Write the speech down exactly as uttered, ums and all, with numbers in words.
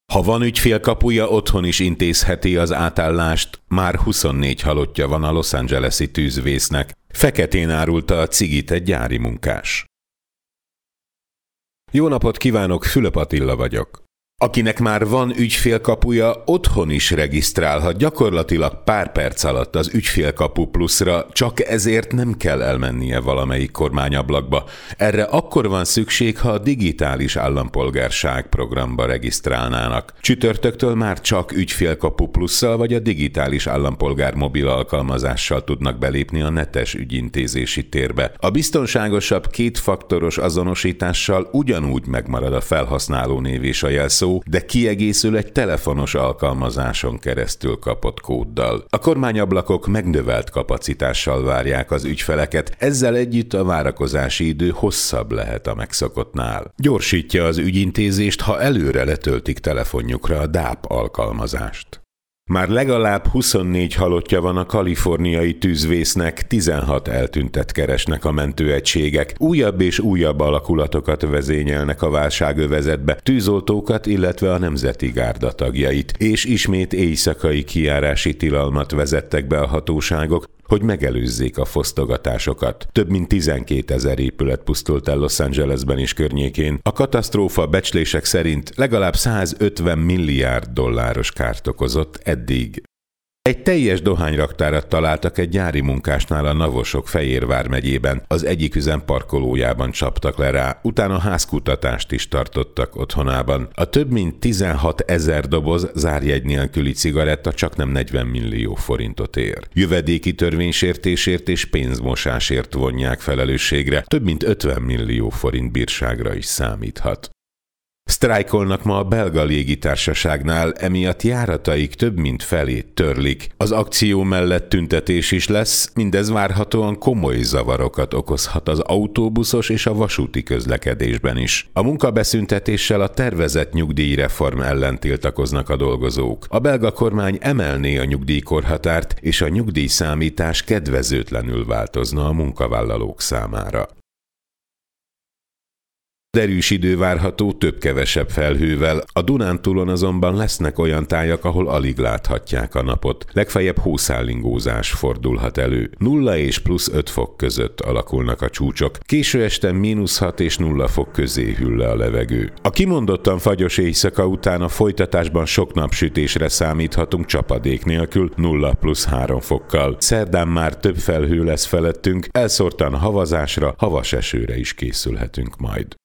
Ha van ügyfélkapuja, otthon is intézheti az átállást, már huszonnégy halottja van a Los Angeles-i tűzvésznek. Feketén árulta a cigit egy gyári munkás. Jó napot kívánok, Fülöp Attila vagyok. Akinek már van ügyfélkapuja, otthon is regisztrálhat gyakorlatilag pár perc alatt az Ügyfélkapu Pluszra, csak ezért nem kell elmennie valamelyik kormányablakba. Erre akkor van szükség, ha a digitális állampolgárság programba regisztrálnának. Csütörtöktől már csak Ügyfélkapu Plusszal vagy a digitális állampolgár mobil alkalmazással tudnak belépni a netes ügyintézési térbe. A biztonságosabb kétfaktoros azonosítással ugyanúgy megmarad a felhasználó név és a jelszó, de kiegészül egy telefonos alkalmazáson keresztül kapott kóddal. A kormányablakok megnövelt kapacitással várják az ügyfeleket, ezzel együtt a várakozási idő hosszabb lehet a megszokottnál. Gyorsítja az ügyintézést, ha előre letöltik telefonjukra a dáp alkalmazást. Már legalább huszonnégy halottja van a kaliforniai tűzvésznek, tizenhat eltüntet keresnek a mentőegységek. Újabb és újabb alakulatokat vezényelnek a válságövezetbe, tűzoltókat, illetve a Nemzeti Gárda tagjait, és ismét éjszakai kijárási tilalmat vezettek be a hatóságok, hogy megelőzzék a fosztogatásokat. Több mint tizenkétezer épület pusztult el Los Angelesben és környékén. A katasztrófa becslések szerint legalább százötven milliárd dolláros kárt okozott eddig. Egy teljes dohányraktárat találtak egy gyári munkásnál a Navosok-Fejérvár megyében, az egyik üzem parkolójában csaptak le rá, utána házkutatást is tartottak otthonában. A több mint tizenhat ezer doboz zárjegy nélküli cigaretta csaknem negyven millió forintot ér. Jövedéki törvénysértésért és pénzmosásért vonják felelősségre, több mint ötven millió forint bírságra is számíthat. Sztrájkolnak ma a belga légitársaságnál, emiatt járataik több mint felét törlik. Az akció mellett tüntetés is lesz, mindez várhatóan komoly zavarokat okozhat az autóbuszos és a vasúti közlekedésben is. A munkabeszüntetéssel a tervezett nyugdíjreform ellen tiltakoznak a dolgozók. A belga kormány emelné a nyugdíjkorhatárt, és a nyugdíjszámítás kedvezőtlenül változna a munkavállalók számára. Derűs idő várható több-kevesebb felhővel, a Dunántúlon azonban lesznek olyan tájak, ahol alig láthatják a napot. Legfeljebb hószállingózás fordulhat elő. Nulla és plusz öt fok között alakulnak a csúcsok. Késő este mínusz hat és nulla fok közé hűl le a levegő. A kimondottan fagyos éjszaka után a folytatásban sok napsütésre számíthatunk csapadék nélkül, nulla plusz három fokkal. Szerdán már több felhő lesz felettünk, elszórtan havazásra, havas esőre is készülhetünk majd.